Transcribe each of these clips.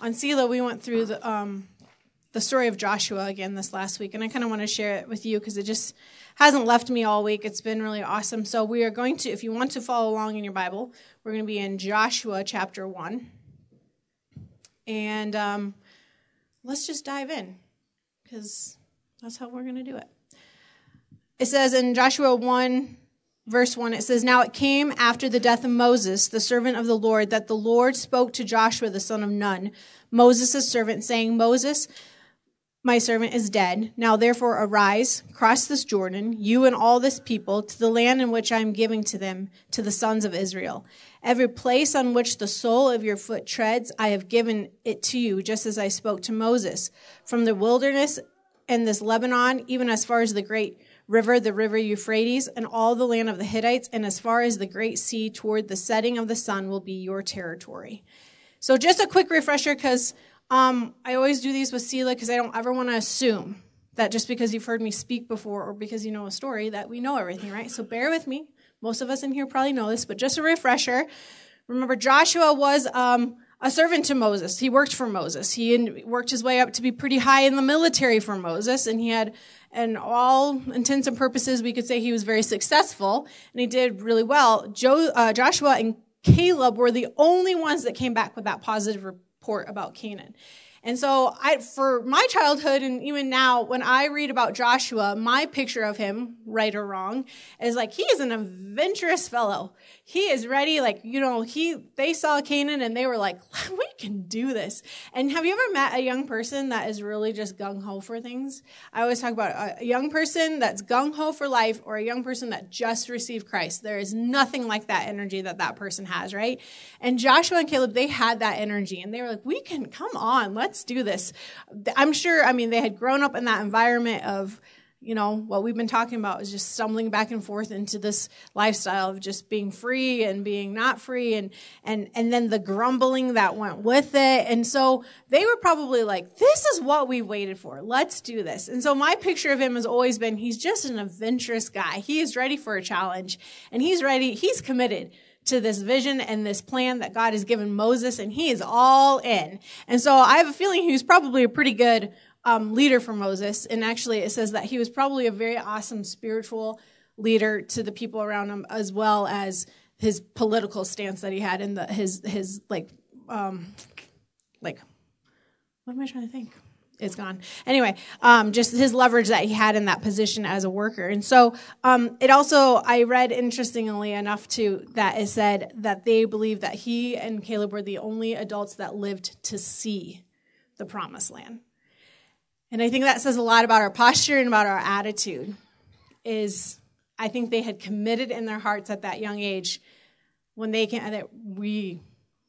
on Selah, we went through the story of Joshua again this last week, and I kind of want to share it with you because it just hasn't left me all week. It's been really awesome. So we are going to, if you want to follow along in your Bible, we're going to be in Joshua chapter 1. And let's just dive in because that's how we're going to do it. It says in Joshua 1, verse 1, it says, "Now it came after the death of Moses, the servant of the Lord, that the Lord spoke to Joshua the son of Nun, Moses' servant, saying, Moses, my servant, is dead. Now therefore arise, cross this Jordan, you and all this people, to the land in which I am giving to them, to the sons of Israel. Every place on which the sole of your foot treads, I have given it to you, just as I spoke to Moses. From the wilderness and this Lebanon, even as far as the great river, the river Euphrates, and all the land of the Hittites, and as far as the great sea toward the setting of the sun will be your territory." So just a quick refresher, because I always do these with Selah because I don't ever want to assume that just because you've heard me speak before or because you know a story that we know everything, right? So bear with me. Most of us in here probably know this, but just a refresher. Remember, Joshua was a servant to Moses. He worked for Moses. He worked his way up to be pretty high in the military for Moses, and he had, in all intents and purposes, we could say he was very successful, and he did really well. Joshua and Caleb were the only ones that came back with that positive report about Canaan. And so for my childhood and even now, when I read about Joshua, my picture of him, right or wrong, is like he is an adventurous fellow. He is ready, like, they saw Canaan and they were like, we can do this. And have you ever met a young person that is really just gung-ho for things? I always talk about a young person that's gung-ho for life or a young person that just received Christ. There is nothing like that energy that person has, right? And Joshua and Caleb, they had that energy and they were like, come on, let's do this. I'm sure, they had grown up in that environment of, what we've been talking about is just stumbling back and forth into this lifestyle of just being free and being not free and then the grumbling that went with it. And so they were probably like, this is what we waited for. Let's do this. And so my picture of him has always been, he's just an adventurous guy. He is ready for a challenge and he's committed to this vision and this plan that God has given Moses, and he is all in. And so I have a feeling he was probably a pretty good leader for Moses. And actually it says that he was probably a very awesome spiritual leader to the people around him, as well as his political stance that he had in his what am I trying to think? It's gone. Anyway, just his leverage that he had in that position as a worker. And so it also, I read interestingly enough too, that it said that they believed that he and Caleb were the only adults that lived to see the promised land. And I think that says a lot about our posture and about our attitude. I think they had committed in their hearts at that young age when they can, that we,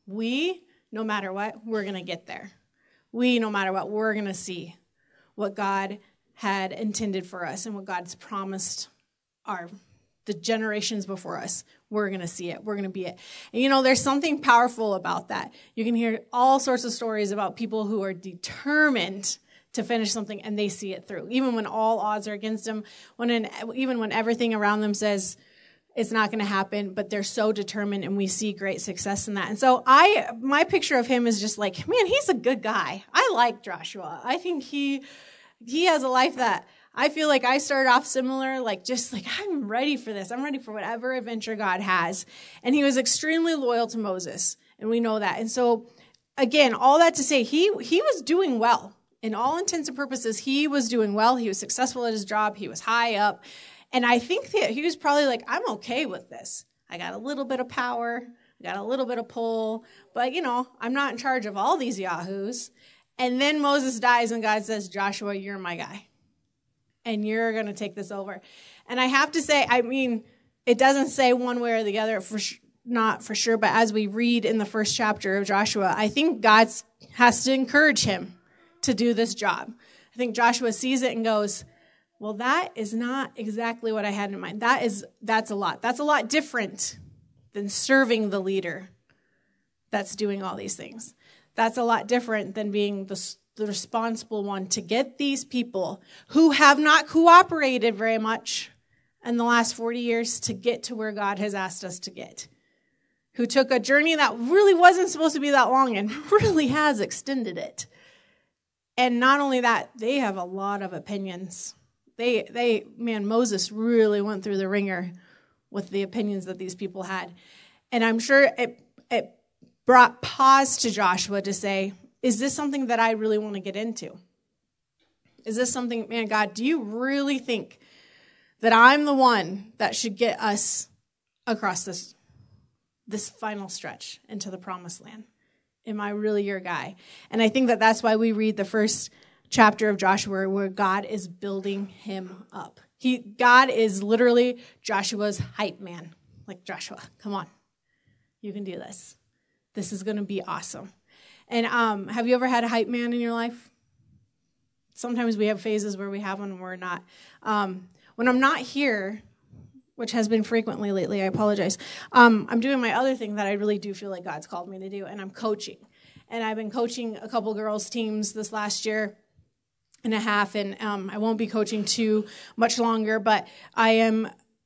no matter what, we're going to get there. No matter what, we're going to see what God had intended for us and what God's promised the generations before us. We're going to see it. We're going to be it. And there's something powerful about that. You can hear all sorts of stories about people who are determined to finish something and they see it through, even when all odds are against them, even when everything around them says it's not going to happen, but they're so determined, and we see great success in that. And so my picture of him is just like, man, he's a good guy. I like Joshua. I think he has a life that I feel like I started off similar, just like I'm ready for this. I'm ready for whatever adventure God has. And he was extremely loyal to Moses, and we know that. And so, again, all that to say, he was doing well. In all intents and purposes, he was doing well. He was successful at his job. He was high up. And I think that he was probably like, I'm okay with this. I got a little bit of power. I got a little bit of pull. But, I'm not in charge of all these yahoos. And then Moses dies and God says, Joshua, you're my guy. And you're going to take this over. And I have to say, it doesn't say one way or the other, not for sure. But as we read in the first chapter of Joshua, I think God has to encourage him to do this job. I think Joshua sees it and goes, well, that is not exactly what I had in mind. That's a lot. That's a lot different than serving the leader that's doing all these things. That's a lot different than being the responsible one to get these people who have not cooperated very much in the last 40 years to get to where God has asked us to get. who took a journey that really wasn't supposed to be that long and really has extended it. And not only that, they have a lot of opinions. Moses really went through the ringer with the opinions that these people had. And I'm sure it brought pause to Joshua to say, is this something that I really want to get into? Is this something, man, God, do you really think that I'm the one that should get us across this final stretch into the promised land? Am I really your guy? And I think that that's why we read the first chapter of Joshua where God is building him up. God is literally Joshua's hype man. Like, Joshua, come on. You can do this. This is going to be awesome. And have you ever had a hype man in your life? Sometimes we have phases where we have one and we're not. When I'm not here, which has been frequently lately, I apologize. I'm doing my other thing that I really do feel like God's called me to do, and I'm coaching. And I've been coaching a couple girls' teams this last year and a half, and I won't be coaching too much longer, but I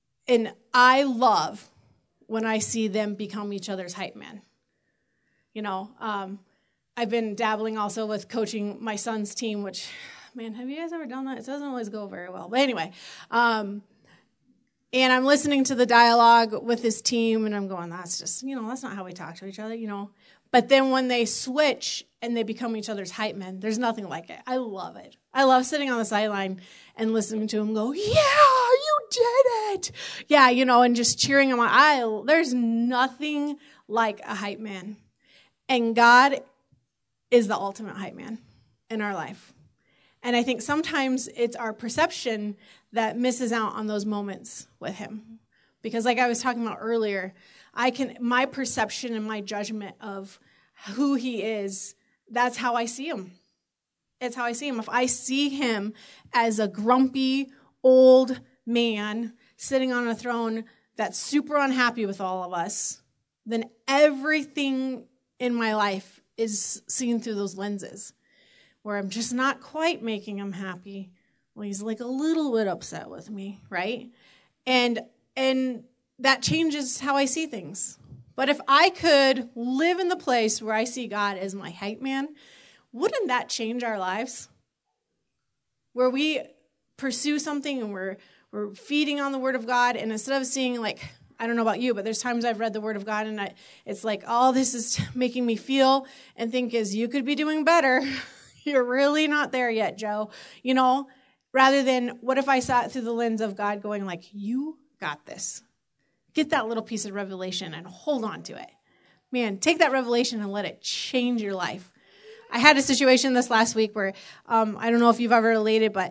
love when I see them become each other's hype man. You know, I've been dabbling also with coaching my son's team, which, man, have you guys ever done that? It doesn't always go very well. But anyway, and I'm listening to the dialogue with his team, and I'm going, that's just, that's not how we talk to each other, But then when they switch and they become each other's hype men, there's nothing like it. I love it. I love sitting on the sideline and listening to him go, yeah, you did it. Yeah, and just cheering him on. There's nothing like a hype man. And God is the ultimate hype man in our life. And I think sometimes it's our perception that misses out on those moments with him. Because like I was talking about earlier, my perception and my judgment of who he is, that's how I see him. It's how I see him. If I see him as a grumpy, old man sitting on a throne that's super unhappy with all of us, then everything in my life is seen through those lenses, where I'm just not quite making him happy. Well, he's like a little bit upset with me, right? And that changes how I see things. But if I could live in the place where I see God as my hype man, wouldn't that change our lives? Where we pursue something and we're feeding on the Word of God, and instead of seeing like, I don't know about you, but there's times I've read the Word of God and it's like, all this is making me feel and think is, you could be doing better. You're really not there yet, Joe. Rather than, what if I saw it through the lens of God going like, you got this. Get that little piece of revelation and hold on to it. Man, take that revelation and let it change your life. I had a situation this last week where, I don't know if you've ever related, but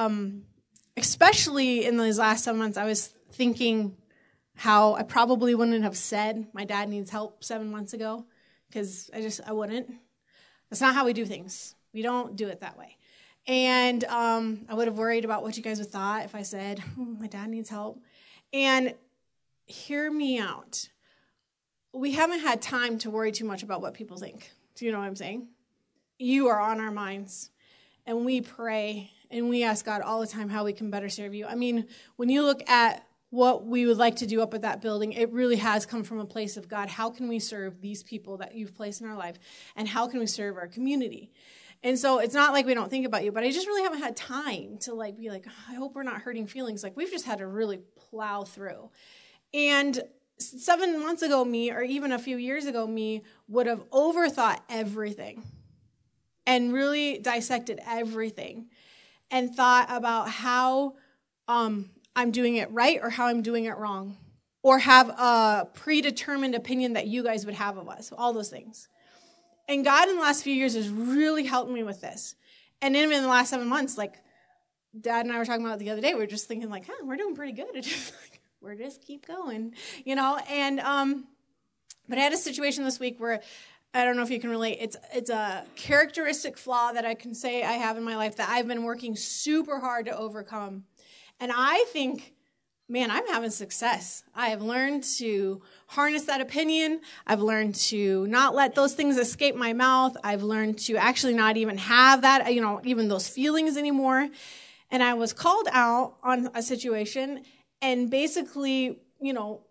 especially in these last 7 months, I was thinking how I probably wouldn't have said my dad needs help 7 months ago, because I wouldn't. That's not how we do things. We don't do it that way. And I would have worried about what you guys would thought if I said, my dad needs help. And hear me out. We haven't had time to worry too much about what people think. Do you know what I'm saying? You are on our minds. And we pray and we ask God all the time how we can better serve you. I mean, when you look at what we would like to do up at that building, it really has come from a place of, God, how can we serve these people that you've placed in our life? And how can we serve our community? And so it's not like we don't think about you, but I just really haven't had time to be like, I hope we're not hurting feelings. Like, we've just had to really plow through. And 7 months ago, me, or even a few years ago, me, would have overthought everything and really dissected everything and thought about how I'm doing it right or how I'm doing it wrong, or have a predetermined opinion that you guys would have of us, all those things. And God in the last few years has really helped me with this. And even in the last 7 months, like Dad and I were talking about it the other day, we were just thinking like, we're doing pretty good. It's just like, we're just keep going, And but I had a situation this week where, I don't know if you can relate. It's a characteristic flaw that I can say I have in my life that I've been working super hard to overcome. And I think, man, I'm having success. I have learned to harness that opinion. I've learned to not let those things escape my mouth. I've learned to actually not even have that, even those feelings anymore. And I was called out on a situation and basically,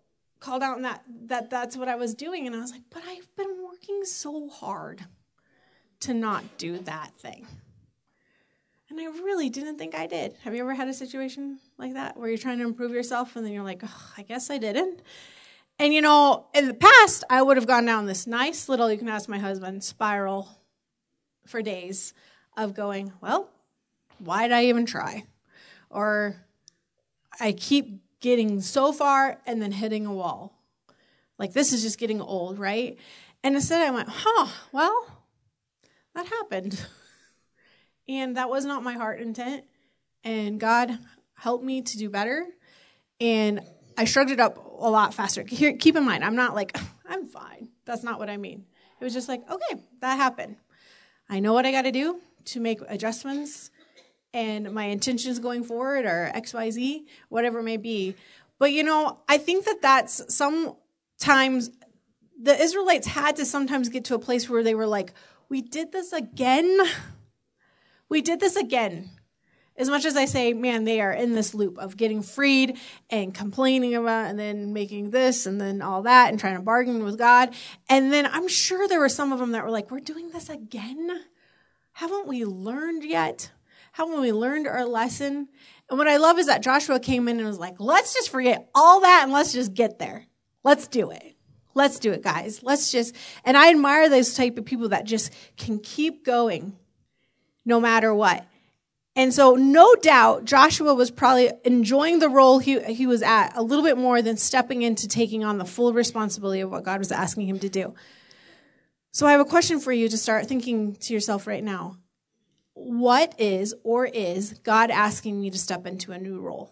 called out and that's what I was doing. And I was like, but I've been working so hard to not do that thing. And I really didn't think I did. Have you ever had a situation like that where you're trying to improve yourself and then you're like, oh, I guess I didn't? And, in the past, I would have gone down this nice little, you can ask my husband, spiral for days of going, well, why did I even try? Or I keep getting so far and then hitting a wall. Like, this is just getting old, right? And instead I went, well, that happened. And that was not my heart intent. And God helped me to do better. And I shrugged it up a lot faster. Here, keep in mind, I'm not like, I'm fine. That's not what I mean. It was just like, okay, that happened. I know what I got to do to make adjustments. And my intentions going forward are X, Y, Z, whatever it may be. But, I think that's sometimes the Israelites had to sometimes get to a place where they were like, we did this again. We did this again. As much as I say, man, they are in this loop of getting freed and complaining about and then making this and then all that and trying to bargain with God. And then I'm sure there were some of them that were like, we're doing this again? Haven't we learned yet? Haven't we learned our lesson? And what I love is that Joshua came in and was like, let's just forget all that and let's just get there. Let's do it. Let's do it, guys. And I admire those type of people that just can keep going no matter what. And so no doubt Joshua was probably enjoying the role he was at a little bit more than stepping into taking on the full responsibility of what God was asking him to do. So I have a question for you to start thinking to yourself right now. What is God asking me to step into a new role?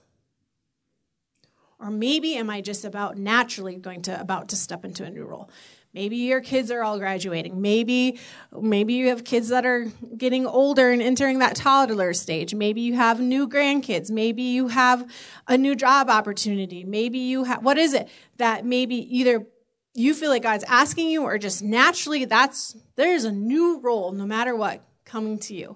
Or maybe am I just about to step into a new role? Maybe your kids are all graduating. Maybe you have kids that are getting older and entering that toddler stage. Maybe you have new grandkids. Maybe you have a new job opportunity. Maybe you have, what is it that maybe either you feel like God's asking you or just naturally there's a new role no matter what coming to you.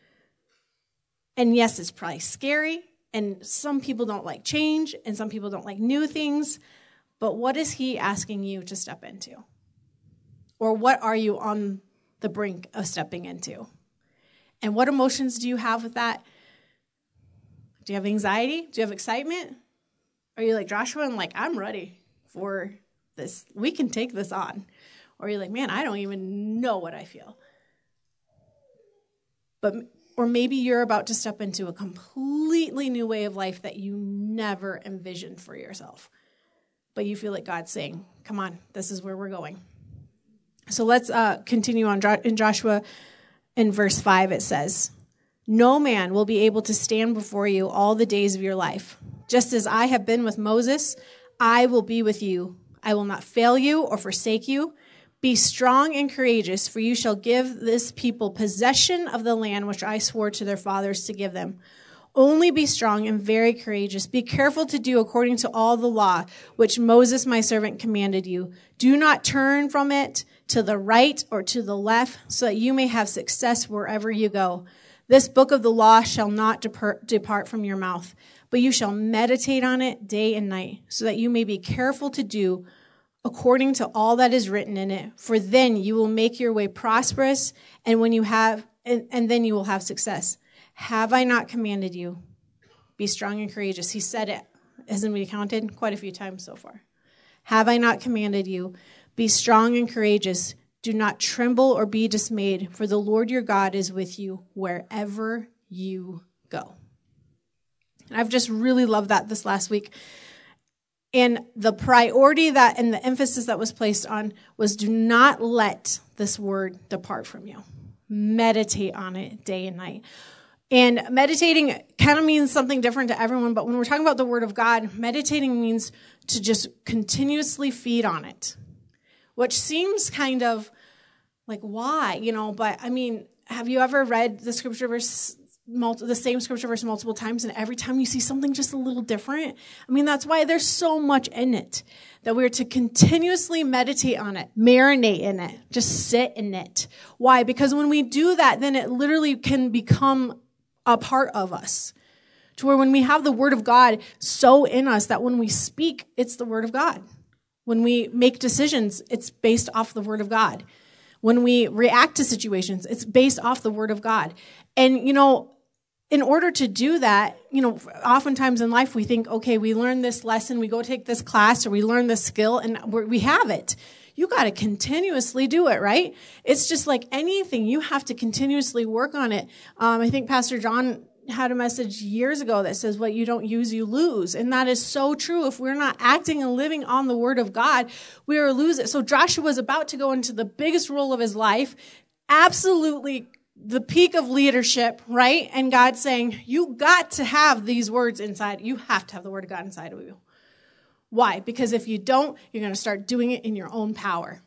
And yes, it's probably scary. And some people don't like change and some people don't like new things. But what is he asking you to step into? Or what are you on the brink of stepping into? And what emotions do you have with that? Do you have anxiety? Do you have excitement? Are you like Joshua and like, I'm ready for this. We can take this on. Or you're like, man, I don't even know what I feel. Or maybe you're about to step into a completely new way of life that you never envisioned for yourself. But you feel like God's saying, come on, this is where we're going. So let's continue on. In Joshua, in verse 5, it says, no man will be able to stand before you all the days of your life. Just as I have been with Moses, I will be with you. I will not fail you or forsake you. Be strong and courageous, for you shall give this people possession of the land which I swore to their fathers to give them. Only be strong and very courageous. Be careful to do according to all the law which Moses my servant commanded you. Do not turn from it to the right or to the left, so that you may have success wherever you go. This book of the law shall not depart from your mouth, but you shall meditate on it day and night, so that you may be careful to do according to all that is written in it. For then you will make your way prosperous, and then you will have success. Have I not commanded you? Be strong and courageous. He said it, hasn't we counted? Quite a few times so far. Have I not commanded you? Be strong and courageous. Do not tremble or be dismayed, for the Lord your God is with you wherever you go. And I've just really loved that this last week. And the priority and the emphasis that was placed on was do not let this word depart from you. Meditate on it day and night. And meditating kind of means something different to everyone, but when we're talking about the word of God, meditating means to just continuously feed on it, which seems kind of like, why? But I mean, have you ever read the scripture verse, the same scripture verse multiple times, and every time you see something just a little different? I mean, that's why there's so much in it, that we're to continuously meditate on it, marinate in it, just sit in it. Why? Because when we do that, then it literally can become a part of us, to where when we have the word of God so in us that when we speak, it's the word of God. When we make decisions, it's based off the Word of God. When we react to situations, it's based off the Word of God. And, in order to do that, oftentimes in life we think, okay, we learn this lesson, we go take this class, or we learn this skill, and we have it. You got to continuously do it, right? It's just like anything. You have to continuously work on it. I think Pastor John had a message years ago that says, what you don't use, you lose. And that is so true. If we're not acting and living on the Word of God, we will lose it. So Joshua was about to go into the biggest role of his life, absolutely the peak of leadership, right? And God saying, you got to have these words inside. You have to have the Word of God inside of you. Why? Because if you don't, you're going to start doing it in your own power.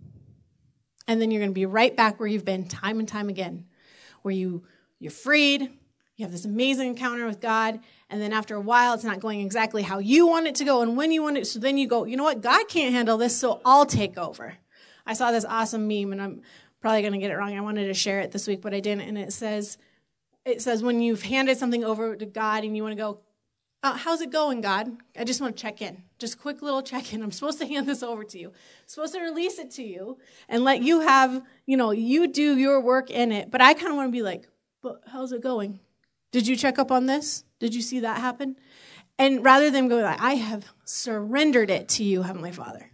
And then you're going to be right back where you've been time and time again, where you're freed, you have this amazing encounter with God, and then after a while, it's not going exactly how you want it to go and when you want it. So then you go, you know what? God can't handle this, so I'll take over. I saw this awesome meme, and I'm probably going to get it wrong. I wanted to share it this week, but I didn't. And it says when you've handed something over to God and you want to go, how's it going, God? I just want to check in. Just quick little check-in. I'm supposed to hand this over to you. I'm supposed to release it to you and let you have, you do your work in it. But I kind of want to be like, but how's it going? Did you check up on this? Did you see that happen? And rather than going like, I have surrendered it to you, Heavenly Father.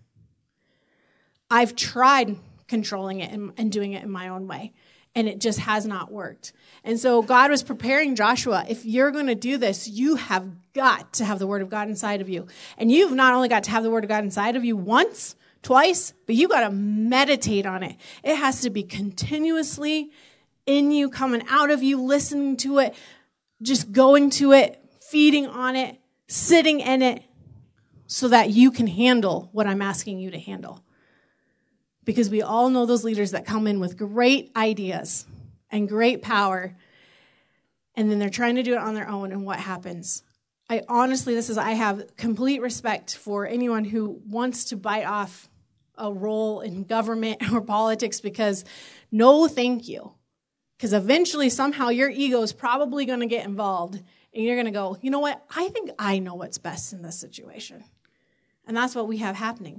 I've tried controlling it and doing it in my own way, and it just has not worked. And so God was preparing Joshua. If you're going to do this, you have got to have the Word of God inside of you. And you've not only got to have the Word of God inside of you once, twice, but you got to meditate on it. It has to be continuously in you, coming out of you, listening to it, just going to it, feeding on it, sitting in it, so that you can handle what I'm asking you to handle. Because we all know those leaders that come in with great ideas and great power, and then they're trying to do it on their own, and what happens? I have complete respect for anyone who wants to bite off a role in government or politics, because no thank you. Because eventually, somehow, your ego is probably going to get involved, and you're going to go, you know what? I think I know what's best in this situation. And that's what we have happening.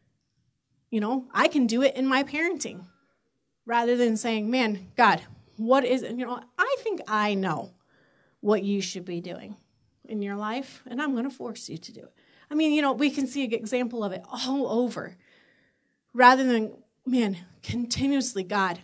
I can do it in my parenting rather than saying, man, God, what is it? I think I know what you should be doing in your life, and I'm going to force you to do it. I mean, we can see an example of it all over rather than, man, continuously, God.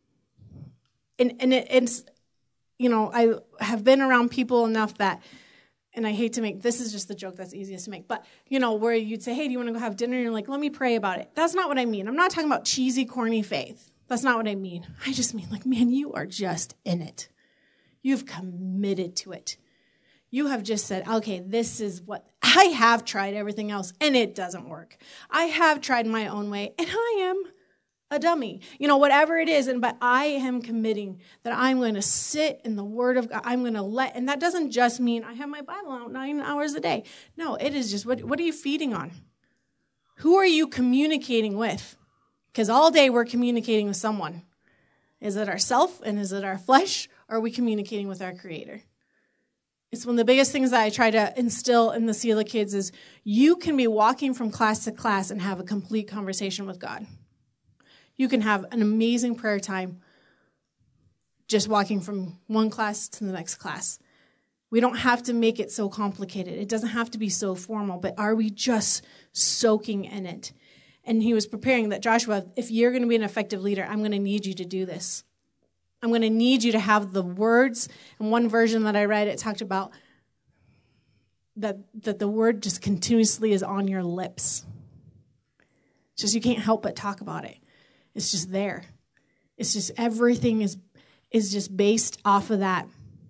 And it's, I have been around people enough that, and I hate to make, this is just the joke that's easiest to make, but, where you'd say, hey, do you want to go have dinner? And you're like, let me pray about it. That's not what I mean. I'm not talking about cheesy, corny faith. That's not what I mean. I just mean like, man, you are just in it. You've committed to it. You have just said, okay, this is what, I have tried everything else, and it doesn't work. I have tried my own way, and I am a dummy, whatever it is. But I am committing that I'm going to sit in the Word of God. I'm going to and that doesn't just mean I have my Bible out 9 hours a day. No, it is just, what are you feeding on? Who are you communicating with? Because all day we're communicating with someone. Is it ourself, and is it our flesh, or are we communicating with our Creator? It's one of the biggest things that I try to instill in the Selah kids is you can be walking from class to class and have a complete conversation with God. You can have an amazing prayer time just walking from one class to the next class. We don't have to make it so complicated. It doesn't have to be so formal, but are we just soaking in it? And he was preparing that, Joshua, if you're going to be an effective leader, I'm going to need you to do this. I'm going to need you to have the words. And one version that I read, it talked about that the word just continuously is on your lips. It's just you can't help but talk about it. It's just there. It's just everything is just based off of that.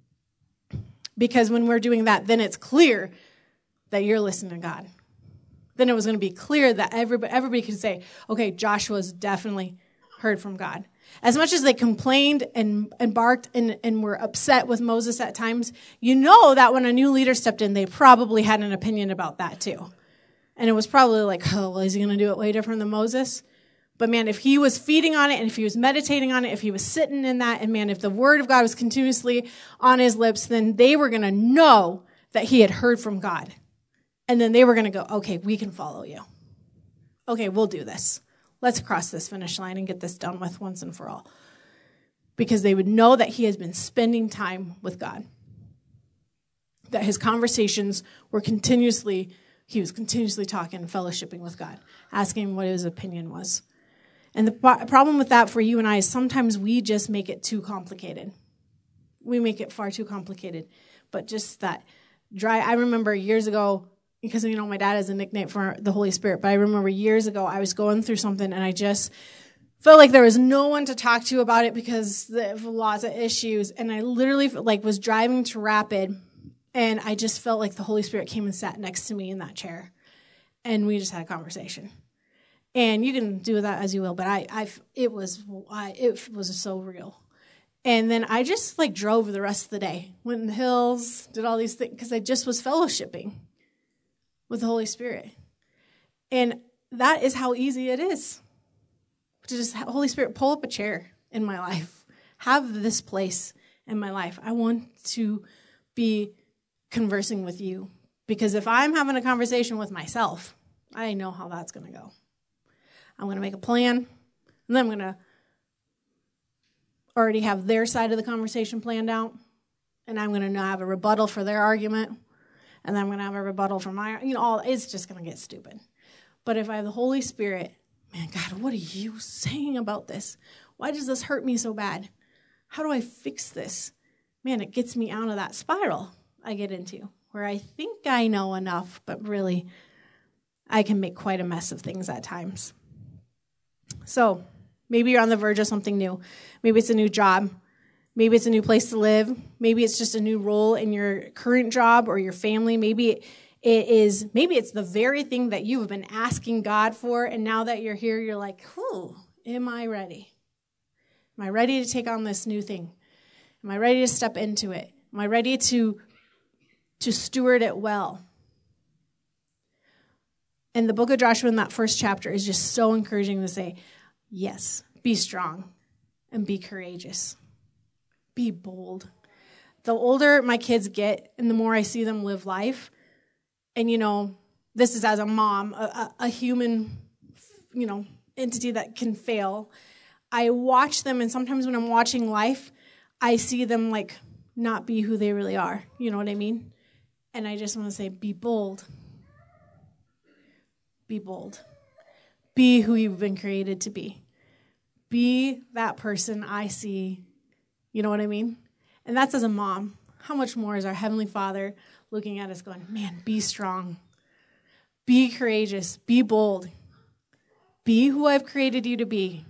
Because when we're doing that, then it's clear that you're listening to God. Then it was going to be clear that everybody could say, okay, Joshua's definitely heard from God. As much as they complained and barked and were upset with Moses at times, that when a new leader stepped in, they probably had an opinion about that too. And it was probably like, oh, well, is he going to do it way different than Moses? But man, if he was feeding on it, and if he was meditating on it, if he was sitting in that, and man, if the Word of God was continuously on his lips, then they were going to know that he had heard from God. And then they were going to go, okay, we can follow you. okay, we'll do this. Let's cross this finish line and get this done with once and for all. Because they would know that he has been spending time with God. That his conversations were he was continuously talking, fellowshipping with God, asking what his opinion was. And the problem with that for you and I is sometimes we just make it too complicated. We make it far too complicated. But just that I remember years ago, because, my dad has a nickname for the Holy Spirit, but I remember years ago I was going through something and I just felt like there was no one to talk to about it because of lots of issues. And I literally was driving to Rapid, and I just felt like the Holy Spirit came and sat next to me in that chair. And we just had a conversation. And you can do that as you will, but it was so real. And then I just drove the rest of the day, went in the hills, did all these things, because I just was fellowshipping with the Holy Spirit. And that is how easy it is to just, Holy Spirit, pull up a chair in my life. Have this place in my life. I want to be conversing with you. Because if I'm having a conversation with myself, I know how that's going to go. I'm going to make a plan, and then I'm going to already have their side of the conversation planned out, and I'm going to have a rebuttal for their argument, and then I'm going to have a rebuttal for my, it's just going to get stupid. But if I have the Holy Spirit, man, God, what are you saying about this? Why does this hurt me so bad? How do I fix this? Man, it gets me out of that spiral I get into, where I think I know enough, but really I can make quite a mess of things at times. So maybe you're on the verge of something new. Maybe it's a new job. Maybe it's a new place to live. Maybe it's just a new role in your current job or your family. Maybe it's the very thing that you've been asking God for, and now that you're here, you're like, am I ready? Am I ready to take on this new thing? Am I ready to step into it? Am I ready to steward it well? And the book of Joshua in that first chapter is just so encouraging to say, yes, be strong and be courageous. Be bold. The older my kids get and the more I see them live life, and this is as a mom, a human, entity that can fail. I watch them, and sometimes when I'm watching life, I see them not be who they really are. You know what I mean? And I just want to say, be bold. Be bold. Be who you've been created to be. Be that person I see. You know what I mean? And that's as a mom. How much more is our Heavenly Father looking at us going, man, be strong. Be courageous. Be bold. Be who I've created you to be.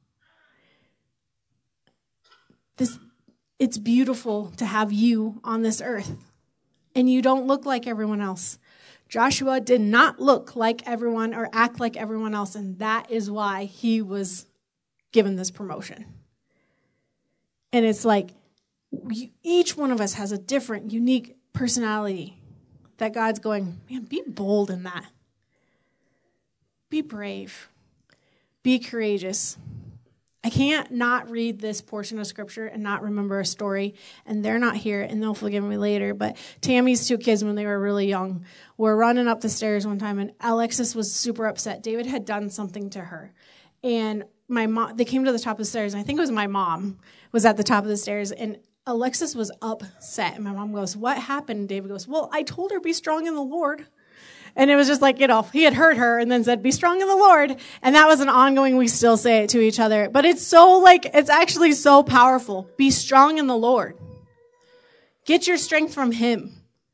It's beautiful to have you on this earth. And you don't look like everyone else. Joshua did not look like everyone or act like everyone else, and that is why he was given this promotion. And it's each one of us has a different, unique personality that God's going, man, be bold in that. Be brave. Be courageous. I can't not read this portion of Scripture and not remember a story, and they're not here, and they'll forgive me later, but Tammy's two kids, when they were really young, were running up the stairs one time, and Alexis was super upset. David had done something to her, and they came to the top of the stairs, and I think it was my mom was at the top of the stairs, and Alexis was upset, and my mom goes, what happened? And David goes, well, I told her be strong in the Lord. And it was just he had heard her and then said, be strong in the Lord. And that was an ongoing, we still say it to each other. But it's so it's actually so powerful. Be strong in the Lord. Get your strength from Him.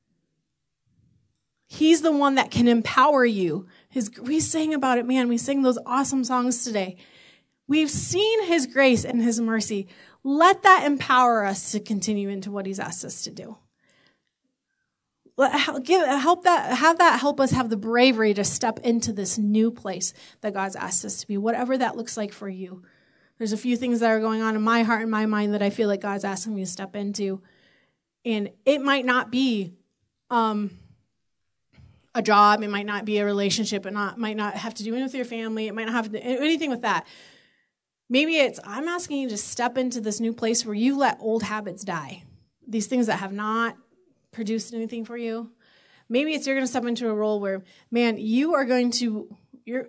He's the one that can empower you. We sang about it, man. We sang those awesome songs today. We've seen His grace and His mercy. Let that empower us to continue into what He's asked us to do. Have that help us have the bravery to step into this new place that God's asked us to be, whatever that looks like for you. There's a few things that are going on in my heart and my mind that I feel like God's asking me to step into. And it might not be a job. It might not be a relationship. It might not have to do anything with your family. It might not have to do anything with that. Maybe I'm asking you to step into this new place where you let old habits die. These things that have not produced anything for you. Maybe you're going to step into a role where, man, you are going to your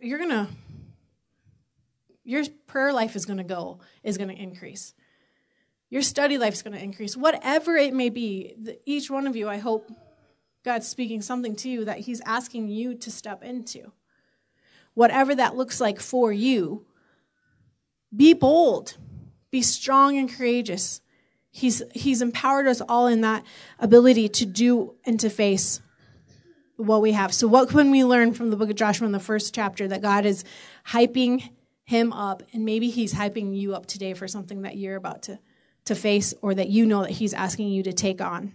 prayer life is going to increase. Your study life is going to increase. Whatever it may be, each one of you, I hope God's speaking something to you that he's asking you to step into. Whatever that looks like for you, be bold, be strong and courageous. He's empowered us all in that ability to do and to face what we have. So what can we learn from the book of Joshua in the first chapter? That God is hyping him up, and maybe he's hyping you up today for something that you're about to face, or that you know that he's asking you to take on.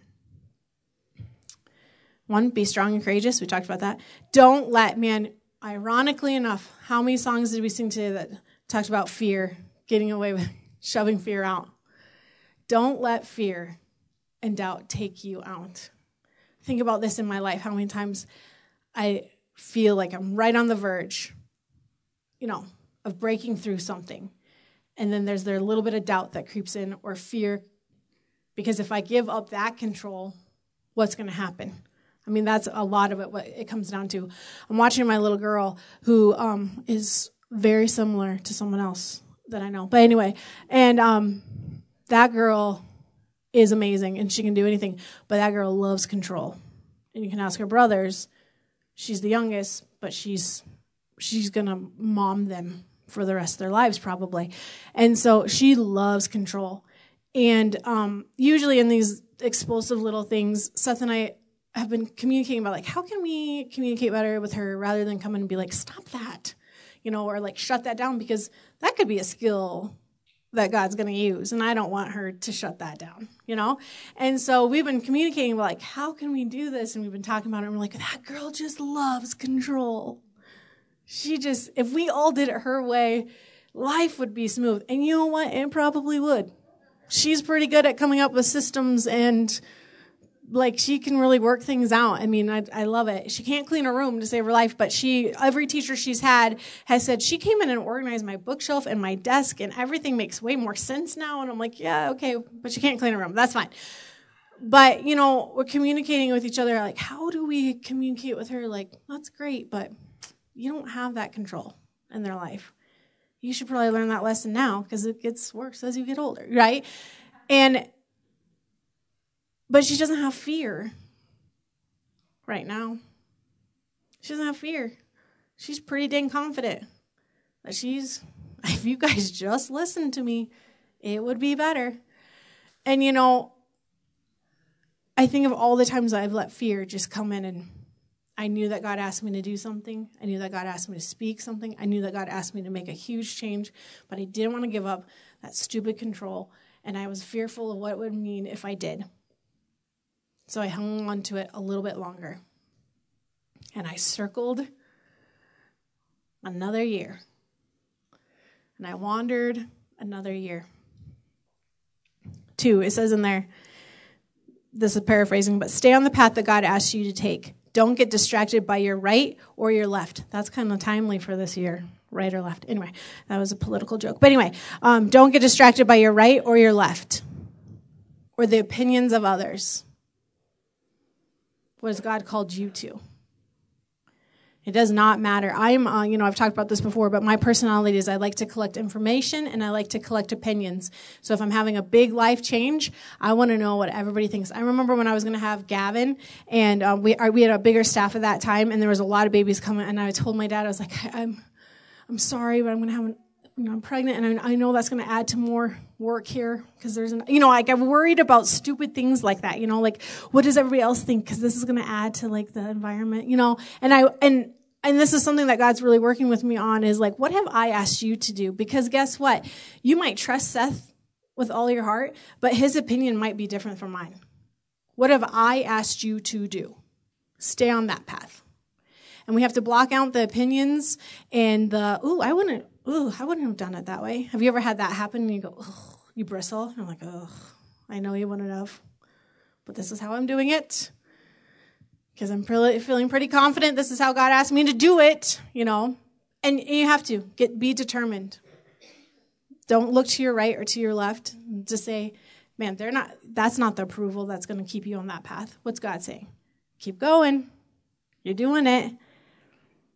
1, be strong and courageous. We talked about that. Don't let, ironically enough, how many songs did we sing today that talked about fear, getting away with shoving fear out? Don't let fear and doubt take you out. Think about this in my life, how many times I feel like I'm right on the verge, of breaking through something. And then there's a little bit of doubt that creeps in, or fear, because if I give up that control, what's going to happen? That's a lot of it, what it comes down to. I'm watching my little girl who is very similar to someone else that I know. But anyway, and that girl is amazing, and she can do anything. But that girl loves control. And you can ask her brothers. She's the youngest, but she's going to mom them for the rest of their lives probably. And so she loves control. And usually in these explosive little things, Seth and I have been communicating about, how can we communicate better with her rather than come in and be like, stop that, or shut that down, because that could be a skill that God's going to use, and I don't want her to shut that down, And so we've been communicating about, how can we do this? And we've been talking about it, and we're like, that girl just loves control. If we all did it her way, life would be smooth. And you know what? It probably would. She's pretty good at coming up with systems, and she can really work things out. I love it. She can't clean a room to save her life, but every teacher she's had has said, she came in and organized my bookshelf and my desk, and everything makes way more sense now. And I'm like, yeah, okay, but she can't clean a room. That's fine. But, we're communicating with each other. How do we communicate with her? That's great, but you don't have that control in their life. You should probably learn that lesson now, because it gets worse as you get older, right? But she doesn't have fear right now. She doesn't have fear. She's pretty dang confident that if you guys just listen to me, it would be better. And, I think of all the times I've let fear just come in, and I knew that God asked me to do something. I knew that God asked me to speak something. I knew that God asked me to make a huge change, but I didn't want to give up that stupid control, and I was fearful of what it would mean if I did. So I hung on to it a little bit longer. And I circled another year. And I wandered another year. 2, it says in there, this is paraphrasing, but stay on the path that God asks you to take. Don't get distracted by your right or your left. That's kind of timely for this year, right or left. Anyway, that was a political joke. But anyway, don't get distracted by your right or your left, or the opinions of others. What has God called you to? It does not matter. I've talked about this before, but my personality is I like to collect information and I like to collect opinions. So if I'm having a big life change, I want to know what everybody thinks. I remember when I was going to have Gavin, and we had a bigger staff at that time, and there was a lot of babies coming, and I told my dad, I was like, I'm sorry, but I'm going to have I'm pregnant, and I know that's going to add to more work here, because I'm worried about stupid things like that, what does everybody else think? Because this is going to add to the environment, and this is something that God's really working with me on, is what have I asked you to do? Because guess what? You might trust Seth with all your heart, but his opinion might be different from mine. What have I asked you to do? Stay on that path. And we have to block out the opinions and I wouldn't have done it that way. Have you ever had that happen and you go, ugh, you bristle? And I'm like, ugh, I know you wouldn't have, but this is how I'm doing it, because I'm feeling pretty confident this is how God asked me to do it, And you have to be determined. Don't look to your right or to your left. Just say, man, that's not the approval that's going to keep you on that path. What's God saying? Keep going. You're doing it.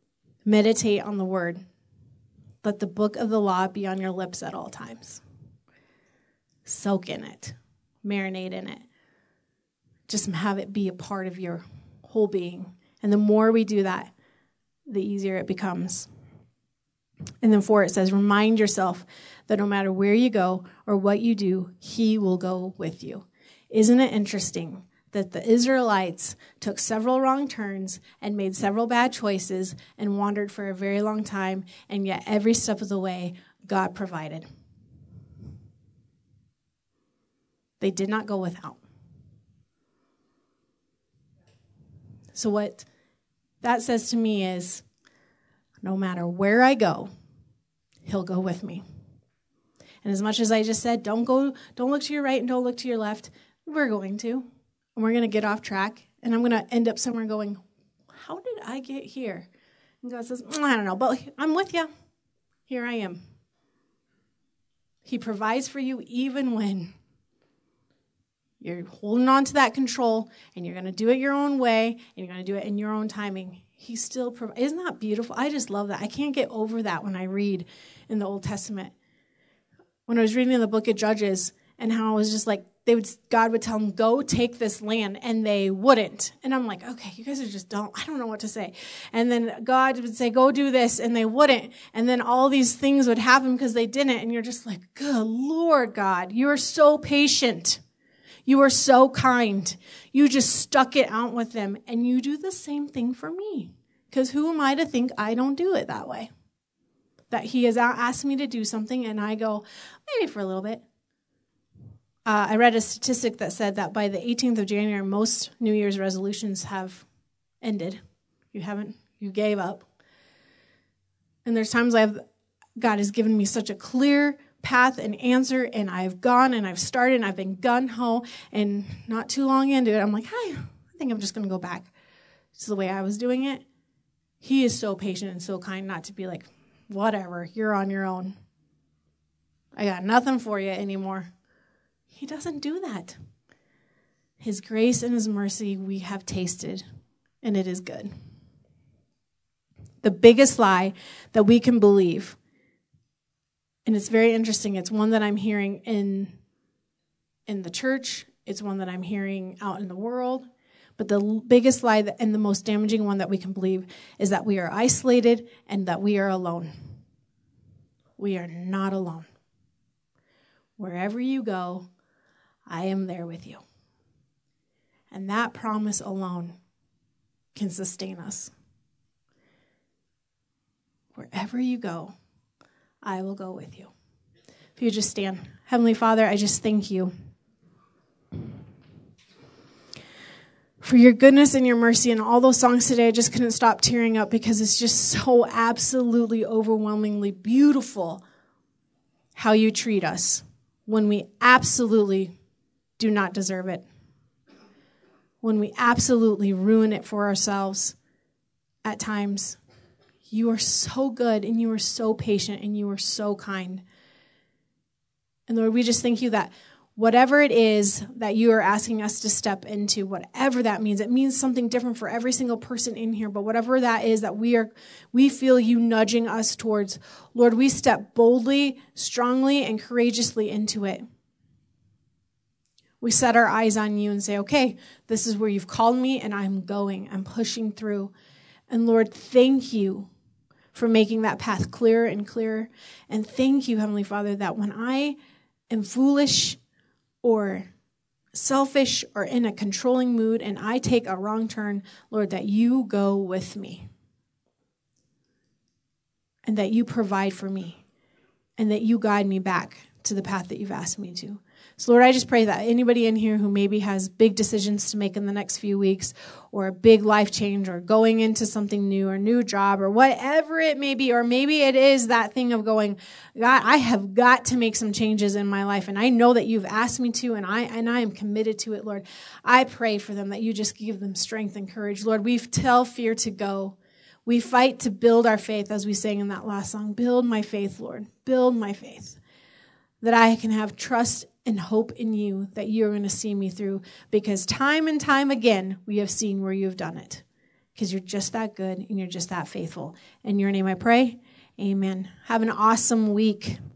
Meditate on the word. Let the book of the law be on your lips at all times. Soak in it. Marinate in it. Just have it be a part of your whole being. And the more we do that, the easier it becomes. And then 4, it says, remind yourself that no matter where you go or what you do, he will go with you. Isn't it interesting that the Israelites took several wrong turns and made several bad choices and wandered for a very long time, and yet every step of the way, God provided. They did not go without. So what that says to me is, no matter where I go, he'll go with me. And as much as I just said, don't look to your right and don't look to your left, we're going to. And we're going to get off track. And I'm going to end up somewhere going, how did I get here? And God says, I don't know, but I'm with you. Here I am. He provides for you even when you're holding on to that control and you're going to do it your own way and you're going to do it in your own timing. He still provides. Isn't that beautiful? I just love that. I can't get over that when I read in the Old Testament. When I was reading the book of Judges and how I was just like, God would tell them, go take this land, and they wouldn't. And I'm like, okay, you guys are just dumb. I don't know what to say. And then God would say, go do this, and they wouldn't. And then all these things would happen because they didn't. And you're just like, good Lord, God, you are so patient. You are so kind. You just stuck it out with them, and you do the same thing for me. Because who am I to think I don't do it that way? That he has asked me to do something, and I go, maybe for a little bit. I read a statistic that said that by the 18th of January, most New Year's resolutions have ended. You gave up. And there's times God has given me such a clear path and answer, and I've gone and I've started and I've been gung-ho, and not too long into it, I'm like, I think I'm just going to go back to the way I was doing it. He is so patient and so kind not to be like, whatever, you're on your own. I got nothing for you anymore. He doesn't do that. His grace and his mercy we have tasted, and it is good. The biggest lie that we can believe, and it's very interesting, it's one that I'm hearing in the church, it's one that I'm hearing out in the world, but the biggest lie and the most damaging one that we can believe is that we are isolated and that we are alone. We are not alone. Wherever you go, I am there with you. And that promise alone can sustain us. Wherever you go, I will go with you. If you just stand. Heavenly Father, I just thank you for your goodness and your mercy. And all those songs today, I just couldn't stop tearing up because it's just so absolutely overwhelmingly beautiful how you treat us when we absolutely do not deserve it. When we absolutely ruin it for ourselves at times. You are so good and you are so patient and you are so kind. And Lord, we just thank you that whatever it is that you are asking us to step into, whatever that means, it means something different for every single person in here, but whatever that is that we feel you nudging us towards, Lord, we step boldly, strongly, and courageously into it. We set our eyes on you and say, okay, this is where you've called me and I'm going. I'm pushing through. And Lord, thank you for making that path clearer and clearer. And thank you, Heavenly Father, that when I am foolish or selfish or in a controlling mood and I take a wrong turn, Lord, that you go with me. And that you provide for me. And that you guide me back to the path that you've asked me to. So, Lord, I just pray that anybody in here who maybe has big decisions to make in the next few weeks or a big life change or going into something new or new job or whatever it may be, or maybe it is that thing of going, God, I have got to make some changes in my life, and I know that you've asked me to, and I am committed to it, Lord. I pray for them that you just give them strength and courage. Lord, we tell fear to go. We fight to build our faith, as we sang in that last song. Build my faith, Lord. Build my faith. That I can have trust and hope in you that you're going to see me through, because time and time again we have seen where you've done it. because you're just that good and you're just that faithful. In your name I pray, amen. Have an awesome week.